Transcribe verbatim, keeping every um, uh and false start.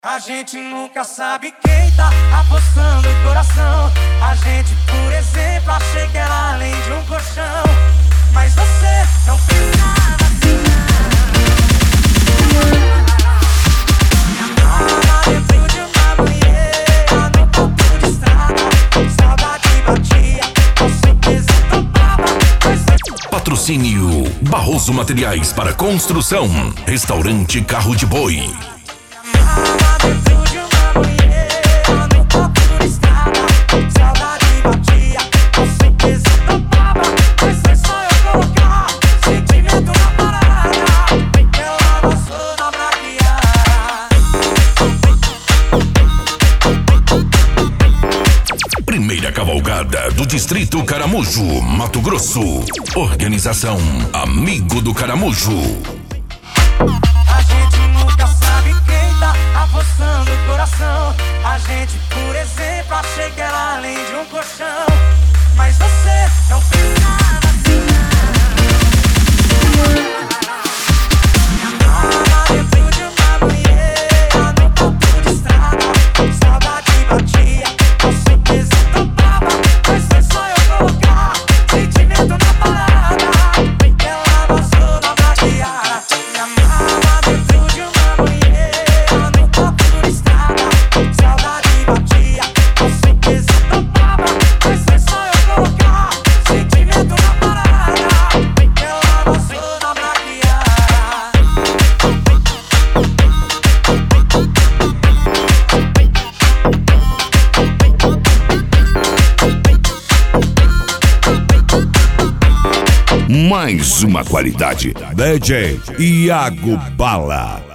A gente nunca sabe quem tá apostando o coração. A gente, por exemplo, achei que era além de um colchão. Mas você não pensava assim. Me amava dentro de uma banheira, no ponto de estrada. Saudade batia, com certeza topava. Patrocínio Barroso Materiais para Construção. Restaurante Carro de Boi. Dentro de uma banheira, no ponto de estrada. Saudade batia, com certeza topava. Mas foi só eu colocar sentimento na parada. Bem que ela passou na braquiara. Primeira cavalgada do Distrito Caramujo, Mato Grosso. Organização Amigo do Caramujo. A gente nunca sabe quem tá apostando o coração. A gente, por exemplo, achei que era além de um colchão. Mas você não pensava assim. Me amava dentro de uma banheira, no ponto de estrada. Saudade batia, com certeza topava. Mas foi só eu colocar sentimento na parada. Bem que ela passou na braquiara. Me amava dentro de uma banheira, no ponto de estrada. Saudade batia, com certeza topava. Mas foi só eu colocar sentimento na parada. Bem que ela passou na braquiara. Mais uma qualidade. D J Iago Bala.